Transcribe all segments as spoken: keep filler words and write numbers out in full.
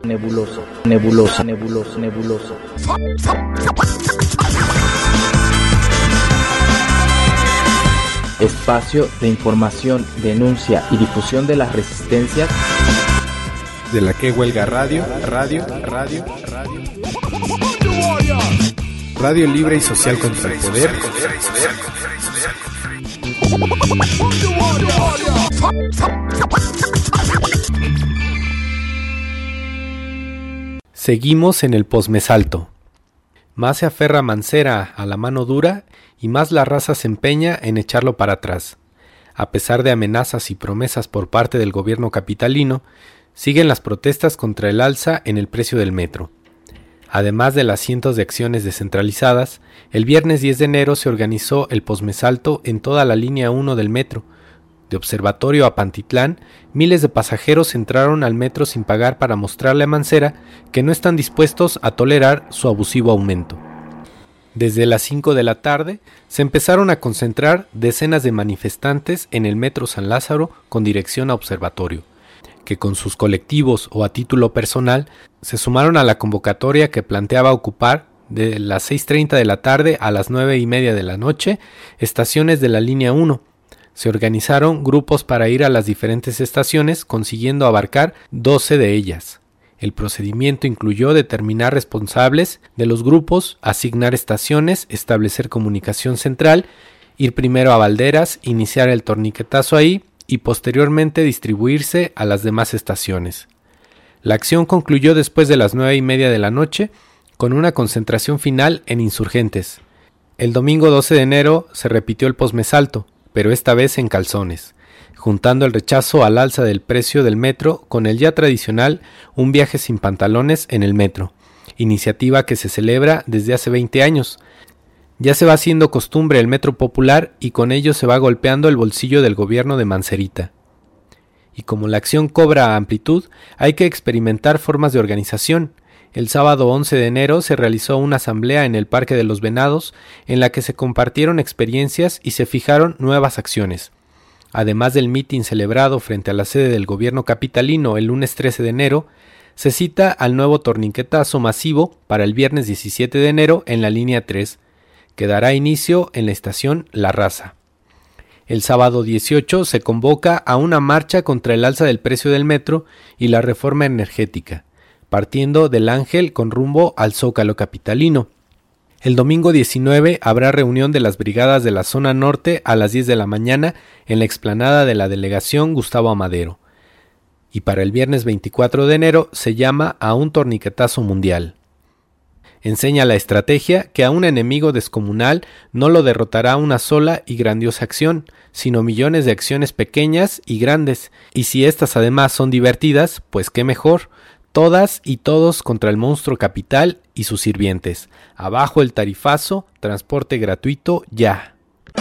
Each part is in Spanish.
nebuloso, nebuloso, nebuloso, nebuloso. Espacio de información, denuncia y difusión de las resistencias de la que huelga radio, radio, radio, radio. Radio libre y social contra el poder. Seguimos en el posmesalto. Más se aferra Mancera a la mano dura y más la raza se empeña en echarlo para atrás. A pesar de amenazas y promesas por parte del gobierno capitalino, siguen las protestas contra el alza en el precio del metro. Además de las cientos de acciones descentralizadas, el viernes diez de enero se organizó el posmesalto en toda la línea uno del metro. De Observatorio a Pantitlán, miles de pasajeros entraron al metro sin pagar para mostrarle a Mancera que no están dispuestos a tolerar su abusivo aumento. Desde las cinco de la tarde se empezaron a concentrar decenas de manifestantes en el metro San Lázaro con dirección a Observatorio, que con sus colectivos o a título personal se sumaron a la convocatoria que planteaba ocupar de las seis treinta de la tarde a las nueve y media de la noche estaciones de la línea uno. Se organizaron grupos para ir a las diferentes estaciones, consiguiendo abarcar doce de ellas. El procedimiento incluyó determinar responsables de los grupos, asignar estaciones, establecer comunicación central, ir primero a Valderas, iniciar el torniquetazo ahí y posteriormente distribuirse a las demás estaciones. La acción concluyó después de las nueve y media de la noche con una concentración final en Insurgentes. El domingo doce de enero se repitió el posmesalto, pero esta vez en calzones, juntando el rechazo al alza del precio del metro con el ya tradicional un viaje sin pantalones en el metro, iniciativa que se celebra desde hace veinte años. Ya se va haciendo costumbre el metro popular y con ello se va golpeando el bolsillo del gobierno de Mancerita. Y como la acción cobra amplitud, hay que experimentar formas de organización. El sábado once de enero se realizó una asamblea en el Parque de los Venados en la que se compartieron experiencias y se fijaron nuevas acciones. Además del mitin celebrado frente a la sede del gobierno capitalino el lunes trece de enero, se cita al nuevo torniquetazo masivo para el viernes diecisiete de enero en la línea tres, que dará inicio en la estación La Raza. El sábado dieciocho se convoca a una marcha contra el alza del precio del metro y la reforma energética, partiendo del Ángel con rumbo al Zócalo capitalino. El domingo diecinueve habrá reunión de las brigadas de la zona norte a las diez de la mañana en la explanada de la delegación Gustavo Amadero. Y para el viernes veinticuatro de enero se llama a un torniquetazo mundial. Enseña la estrategia que a un enemigo descomunal no lo derrotará una sola y grandiosa acción, sino millones de acciones pequeñas y grandes, y si estas además son divertidas, pues qué mejor. Todas y todos contra el monstruo capital y sus sirvientes. Abajo el tarifazo, transporte gratuito, ya.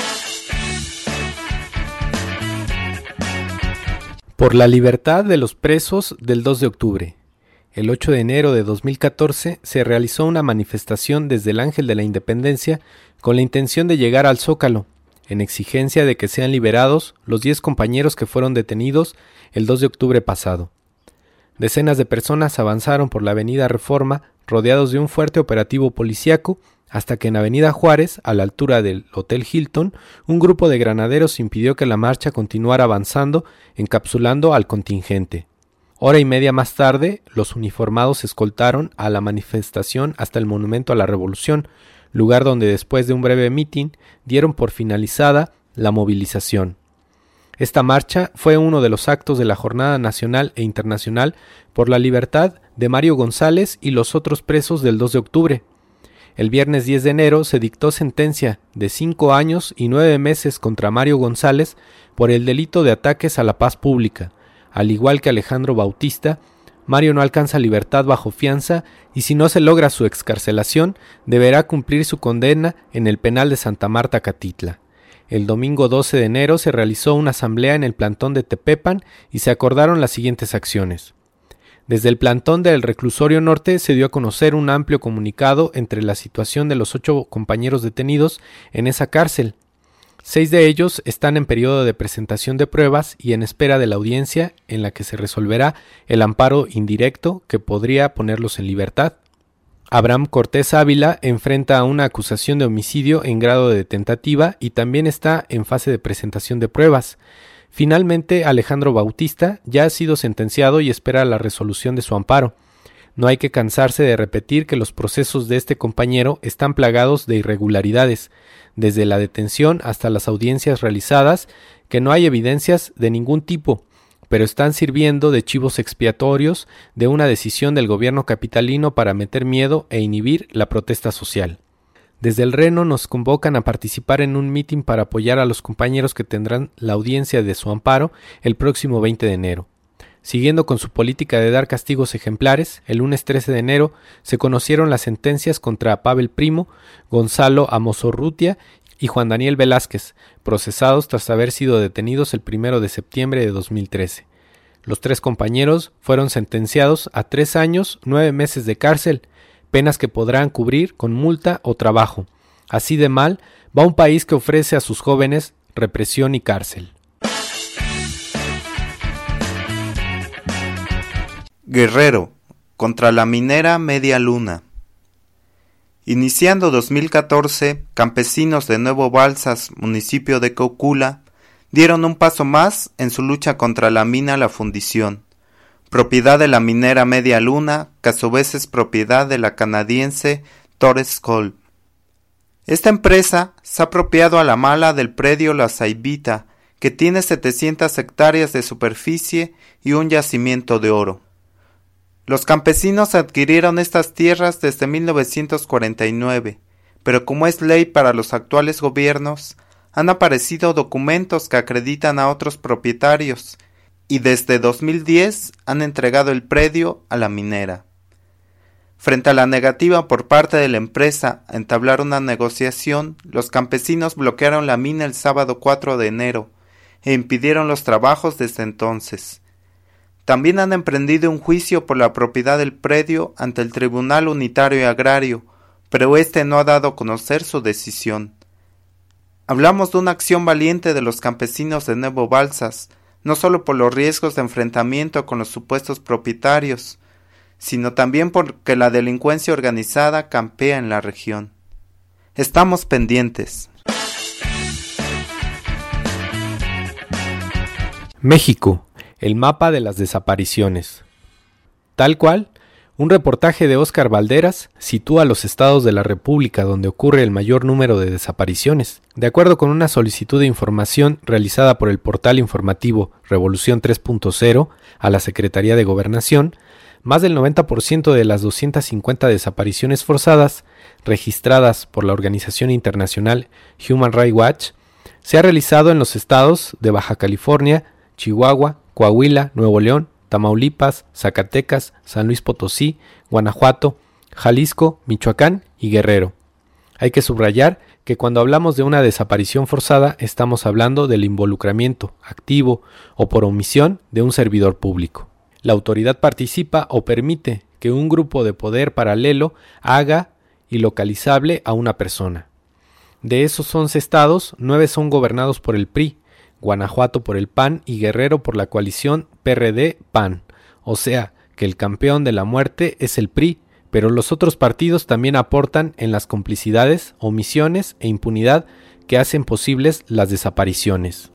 Por la libertad de los presos del dos de octubre. El ocho de enero de dos mil catorce se realizó una manifestación desde el Ángel de la Independencia con la intención de llegar al Zócalo, en exigencia de que sean liberados los diez compañeros que fueron detenidos el dos de octubre pasado. Decenas de personas avanzaron por la avenida Reforma, rodeados de un fuerte operativo policíaco, hasta que en avenida Juárez, a la altura del Hotel Hilton, un grupo de granaderos impidió que la marcha continuara avanzando, encapsulando al contingente. Hora y media más tarde, los uniformados escoltaron a la manifestación hasta el Monumento a la Revolución, lugar donde después de un breve mitin dieron por finalizada la movilización. Esta marcha fue uno de los actos de la Jornada Nacional e Internacional por la Libertad de Mario González y los otros presos del dos de octubre. El viernes diez de enero se dictó sentencia de cinco años y nueve meses contra Mario González por el delito de ataques a la paz pública. Al igual que Alejandro Bautista, Mario no alcanza libertad bajo fianza y si no se logra su excarcelación, deberá cumplir su condena en el penal de Santa Marta, Catitla. El domingo doce de enero se realizó una asamblea en el plantón de Tepepan y se acordaron las siguientes acciones. Desde el plantón del Reclusorio Norte se dio a conocer un amplio comunicado entre la situación de los ocho compañeros detenidos en esa cárcel. Seis de ellos están en periodo de presentación de pruebas y en espera de la audiencia en la que se resolverá el amparo indirecto que podría ponerlos en libertad. Abraham Cortés Ávila enfrenta a una acusación de homicidio en grado de tentativa y también está en fase de presentación de pruebas. Finalmente, Alejandro Bautista ya ha sido sentenciado y espera la resolución de su amparo. No hay que cansarse de repetir que los procesos de este compañero están plagados de irregularidades, desde la detención hasta las audiencias realizadas, que no hay evidencias de ningún tipo, pero están sirviendo de chivos expiatorios de una decisión del gobierno capitalino para meter miedo e inhibir la protesta social. Desde el Reno nos convocan a participar en un mitin para apoyar a los compañeros que tendrán la audiencia de su amparo el próximo veinte de enero. Siguiendo con su política de dar castigos ejemplares, el lunes trece de enero se conocieron las sentencias contra Pavel Primo, Gonzalo Amosorrutia y Juan Daniel Velázquez, procesados tras haber sido detenidos el primero de septiembre de dos mil trece. Los tres compañeros fueron sentenciados a tres años, nueve meses de cárcel, penas que podrán cubrir con multa o trabajo. Así de mal va un país que ofrece a sus jóvenes represión y cárcel. Guerrero, contra la minera Media Luna. Iniciando dos mil catorce, campesinos de Nuevo Balsas, municipio de Cocula, dieron un paso más en su lucha contra la mina La Fundición, propiedad de la minera Media Luna, que a su vez es propiedad de la canadiense Torres Coal. Esta empresa se ha apropiado a la mala del predio La Saibita, que tiene setecientas hectáreas de superficie y un yacimiento de oro. Los campesinos adquirieron estas tierras desde mil novecientos cuarenta y nueve, pero como es ley para los actuales gobiernos, han aparecido documentos que acreditan a otros propietarios y desde dos mil diez han entregado el predio a la minera. Frente a la negativa por parte de la empresa a entablar una negociación, los campesinos bloquearon la mina el sábado cuatro de enero e impidieron los trabajos desde entonces. También han emprendido un juicio por la propiedad del predio ante el Tribunal Unitario Agrario, pero este no ha dado a conocer su decisión. Hablamos de una acción valiente de los campesinos de Nuevo Balsas, no solo por los riesgos de enfrentamiento con los supuestos propietarios, sino también porque la delincuencia organizada campea en la región. Estamos pendientes. México. El mapa de las desapariciones. Tal cual, un reportaje de Óscar Valderas sitúa los estados de la República donde ocurre el mayor número de desapariciones. De acuerdo con una solicitud de información realizada por el portal informativo Revolución tres punto cero a la Secretaría de Gobernación, más del noventa por ciento de las doscientas cincuenta desapariciones forzadas registradas por la organización internacional Human Rights Watch se ha realizado en los estados de Baja California, Chihuahua, Coahuila, Nuevo León, Tamaulipas, Zacatecas, San Luis Potosí, Guanajuato, Jalisco, Michoacán y Guerrero. Hay que subrayar que cuando hablamos de una desaparición forzada estamos hablando del involucramiento activo o por omisión de un servidor público. La autoridad participa o permite que un grupo de poder paralelo haga ilocalizable a una persona. De esos once estados, nueve son gobernados por el P R I, Guanajuato por el P A N y Guerrero por la coalición P R D-P A N, o sea que el campeón de la muerte es el P R I, pero los otros partidos también aportan en las complicidades, omisiones e impunidad que hacen posibles las desapariciones.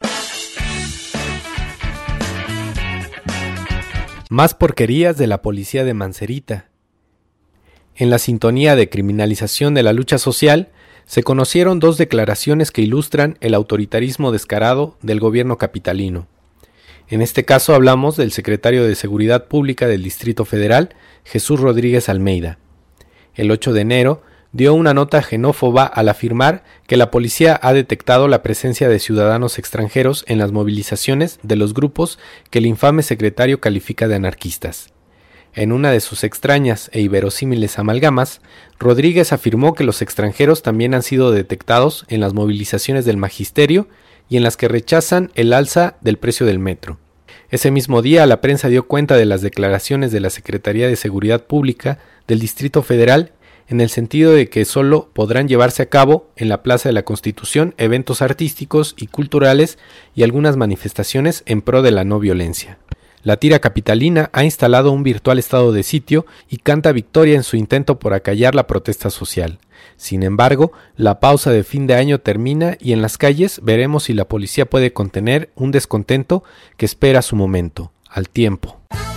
Más porquerías de la policía de Mancerita. En la sintonía de criminalización de la lucha social, se conocieron dos declaraciones que ilustran el autoritarismo descarado del gobierno capitalino. En este caso hablamos del secretario de Seguridad Pública del Distrito Federal, Jesús Rodríguez Almeida. El ocho de enero dio una nota xenófoba al afirmar que la policía ha detectado la presencia de ciudadanos extranjeros en las movilizaciones de los grupos que el infame secretario califica de anarquistas. En una de sus extrañas e inverosímiles amalgamas, Rodríguez afirmó que los extranjeros también han sido detectados en las movilizaciones del magisterio y en las que rechazan el alza del precio del metro. Ese mismo día, la prensa dio cuenta de las declaraciones de la Secretaría de Seguridad Pública del Distrito Federal, en el sentido de que solo podrán llevarse a cabo en la Plaza de la Constitución eventos artísticos y culturales y algunas manifestaciones en pro de la no violencia. La tira capitalina ha instalado un virtual estado de sitio y canta victoria en su intento por acallar la protesta social. Sin embargo, la pausa de fin de año termina y en las calles veremos si la policía puede contener un descontento que espera su momento, al tiempo.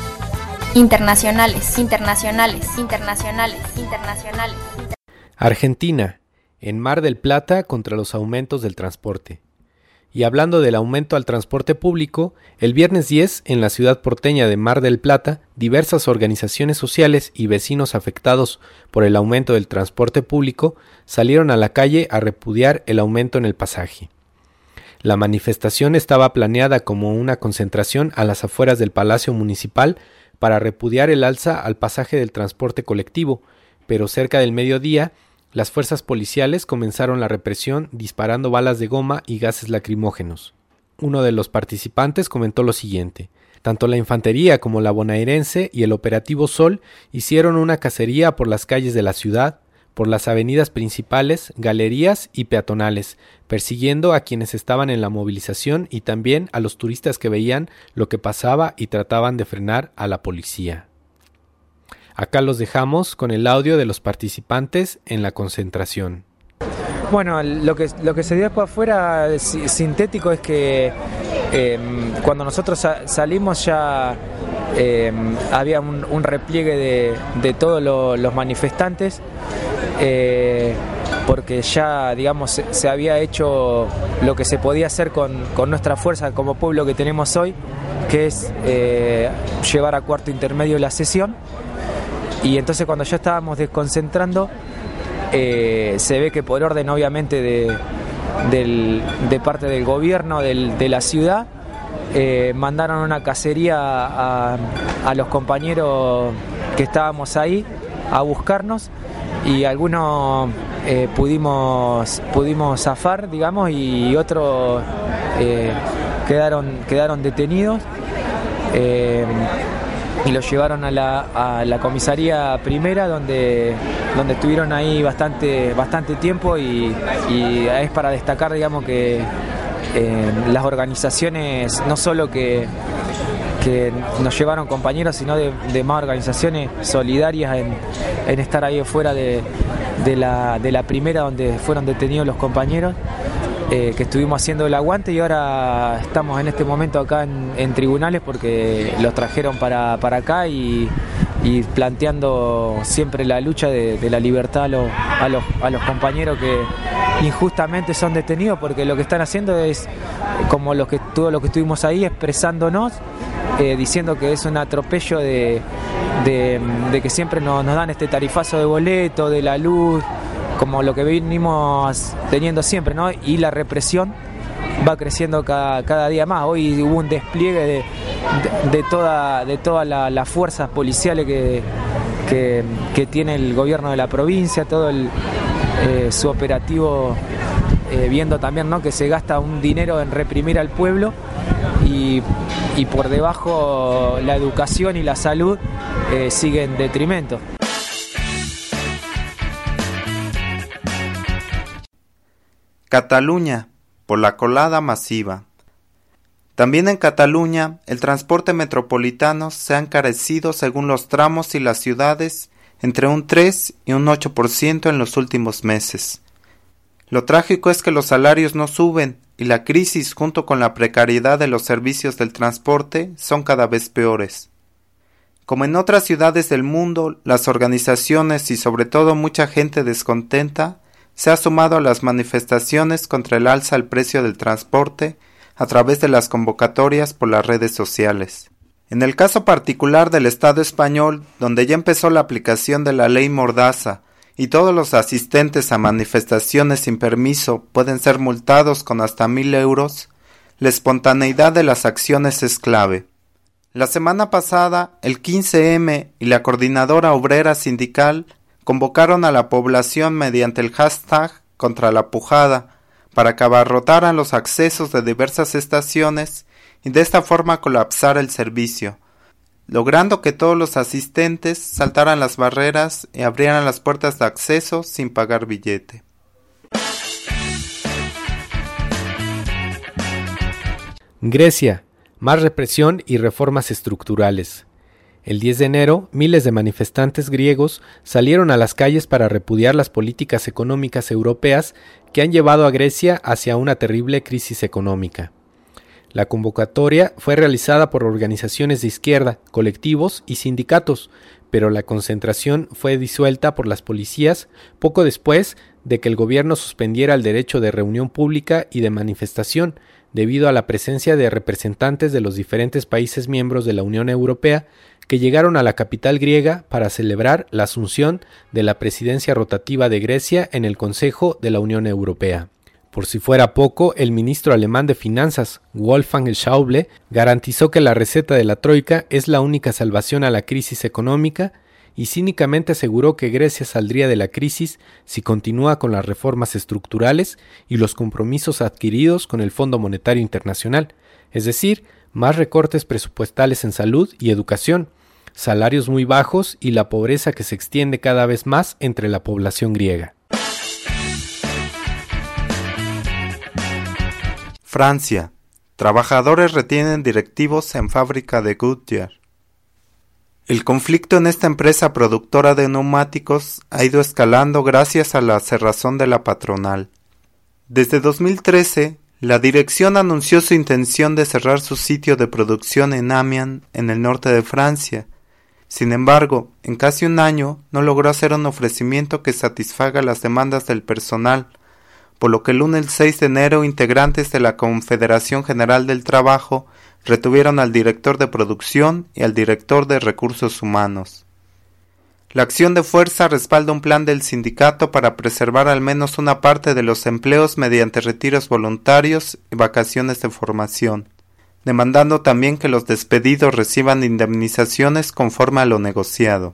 Internacionales, internacionales, internacionales, internacionales. Argentina, en Mar del Plata contra los aumentos del transporte. Y hablando del aumento al transporte público, el viernes diez, en la ciudad porteña de Mar del Plata, diversas organizaciones sociales y vecinos afectados por el aumento del transporte público salieron a la calle a repudiar el aumento en el pasaje. La manifestación estaba planeada como una concentración a las afueras del Palacio Municipal para repudiar el alza al pasaje del transporte colectivo, pero cerca del mediodía, las fuerzas policiales comenzaron la represión disparando balas de goma y gases lacrimógenos. Uno de los participantes comentó lo siguiente: tanto la infantería como la bonaerense y el operativo Sol hicieron una cacería por las calles de la ciudad, por las avenidas principales, galerías y peatonales, persiguiendo a quienes estaban en la movilización y también a los turistas que veían lo que pasaba y trataban de frenar a la policía. Acá los dejamos con el audio de los participantes en la concentración. Bueno, lo que, lo que se dio después afuera sintético es que eh, cuando nosotros sa- salimos ya eh, había un, un repliegue de, de todos lo, los manifestantes, eh, porque ya, digamos, se, se había hecho lo que se podía hacer con, con nuestra fuerza como pueblo que tenemos hoy, que es eh, llevar a cuarto intermedio la sesión. Y entonces cuando ya estábamos desconcentrando, eh, se ve que por orden obviamente de, del, de parte del gobierno del, de la ciudad, eh, mandaron una cacería a, a los compañeros que estábamos ahí a buscarnos y algunos eh, pudimos, pudimos zafar, digamos, y otros eh, quedaron, quedaron detenidos. Eh, y los llevaron a la, a la comisaría primera donde, donde estuvieron ahí bastante, bastante tiempo y, y es para destacar, digamos, que eh, las organizaciones no solo que, que nos llevaron compañeros, sino de, de más organizaciones solidarias en, en estar ahí afuera de, de, la, de la primera donde fueron detenidos los compañeros. Eh, que estuvimos haciendo el aguante y ahora estamos en este momento acá en, en tribunales porque los trajeron para, para acá y, y planteando siempre la lucha de, de la libertad a los, a, los, a los compañeros que injustamente son detenidos, porque lo que están haciendo es, como los que, todo lo que estuvimos ahí, expresándonos, eh, diciendo que es un atropello de, de, de que siempre nos, nos dan este tarifazo de boleto, de la luz, como lo que venimos teniendo siempre, ¿no? Y la represión va creciendo cada, cada día más. Hoy hubo un despliegue de, de, de toda de todas la, las fuerzas policiales que, que, que tiene el gobierno de la provincia, todo el, eh, su operativo, eh, viendo también, ¿no?, que se gasta un dinero en reprimir al pueblo y, y por debajo la educación y la salud eh, sigue en detrimento. Cataluña, por la colada masiva. También en Cataluña, el transporte metropolitano se ha encarecido según los tramos y las ciudades entre un tres y un ocho por ciento en los últimos meses. Lo trágico es que los salarios no suben y la crisis junto con la precariedad de los servicios del transporte son cada vez peores. Como en otras ciudades del mundo, las organizaciones y sobre todo mucha gente descontenta se ha sumado a las manifestaciones contra el alza al precio del transporte a través de las convocatorias por las redes sociales. En el caso particular del Estado español, donde ya empezó la aplicación de la ley Mordaza y todos los asistentes a manifestaciones sin permiso pueden ser multados con hasta mil euros, la espontaneidad de las acciones es clave. La semana pasada, el quince eme y la Coordinadora Obrera Sindical convocaron a la población mediante el hashtag contra la pujada para que abarrotaran los accesos de diversas estaciones y de esta forma colapsar el servicio. logrando que todos los asistentes saltaran las barreras y abrieran las puertas de acceso sin pagar billete. Grecia, más represión y reformas estructurales. El diez de enero, miles de manifestantes griegos salieron a las calles para repudiar las políticas económicas europeas que han llevado a Grecia hacia una terrible crisis económica. La convocatoria fue realizada por organizaciones de izquierda, colectivos y sindicatos, pero la concentración fue disuelta por las policías poco después de que el gobierno suspendiera el derecho de reunión pública y de manifestación debido a la presencia de representantes de los diferentes países miembros de la Unión Europea que llegaron a la capital griega para celebrar la asunción de la presidencia rotativa de Grecia en el Consejo de la Unión Europea. Por si fuera poco, el ministro alemán de Finanzas, Wolfgang Schäuble, garantizó que la receta de la Troika es la única salvación a la crisis económica y cínicamente aseguró que Grecia saldría de la crisis si continúa con las reformas estructurales y los compromisos adquiridos con el Fondo Monetario Internacional, es decir, más recortes presupuestales en salud y educación, salarios muy bajos y la pobreza que se extiende cada vez más entre la población griega. Francia. Trabajadores retienen directivos en fábrica de Goodyear. El conflicto en esta empresa productora de neumáticos ha ido escalando gracias a la cerrazón de la patronal. Desde dos mil trece, la dirección anunció su intención de cerrar su sitio de producción en Amiens, en el norte de Francia. Sin embargo, en casi un año no logró hacer un ofrecimiento que satisfaga las demandas del personal, por lo que el lunes seis de enero integrantes de la Confederación General del Trabajo retuvieron al director de producción y al director de recursos humanos. La acción de fuerza respalda un plan del sindicato para preservar al menos una parte de los empleos mediante retiros voluntarios y vacaciones de formación, demandando también que los despedidos reciban indemnizaciones conforme a lo negociado.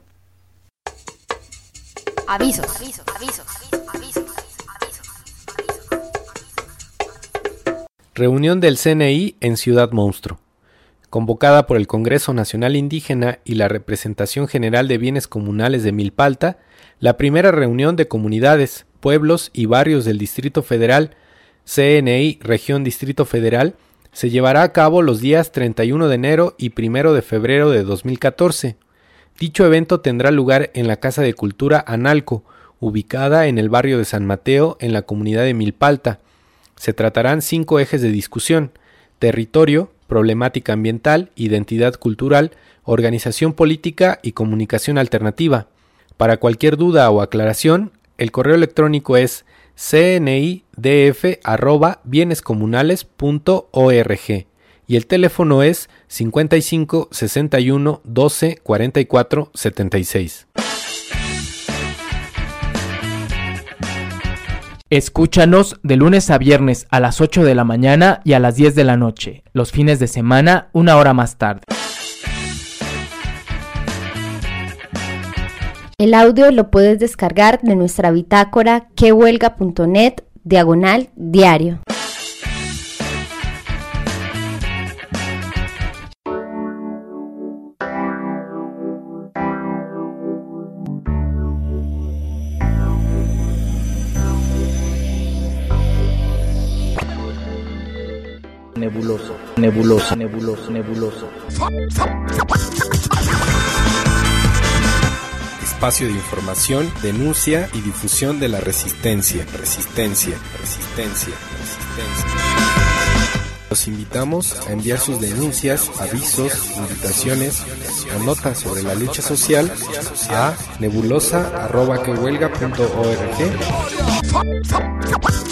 Avisos, avisos, avisos, avisos, avisos, avisos. Reunión del C N I en Ciudad Monstruo. Convocada por el Congreso Nacional Indígena y la Representación General de Bienes Comunales de Milpalta, la primera reunión de comunidades, pueblos y barrios del Distrito Federal, C N I Región Distrito Federal, se llevará a cabo los días treinta y uno de enero y primero de febrero de dos mil catorce. Dicho evento tendrá lugar en la Casa de Cultura Analco, ubicada en el barrio de San Mateo, en la comunidad de Milpalta. Se tratarán cinco ejes de discusión: territorio, problemática ambiental, identidad cultural, organización política y comunicación alternativa. Para cualquier duda o aclaración, el correo electrónico es c n i d f arroba bienes comunales punto org y el teléfono es cincuenta y cinco, sesenta y uno, doce, cuarenta y cuatro, setenta y seis. Escúchanos de lunes a viernes a las ocho de la mañana y a las diez de la noche. Los fines de semana, una hora más tarde. El audio lo puedes descargar de nuestra bitácora quehuelga punto net diagonal diario. Nebuloso, nebuloso, nebuloso, nebuloso. Espacio de información, denuncia y difusión de la resistencia, resistencia, resistencia, resistencia. Los invitamos a enviar sus denuncias, avisos, invitaciones o notas sobre la lucha social a nebulosa arroba quehuelga punto org.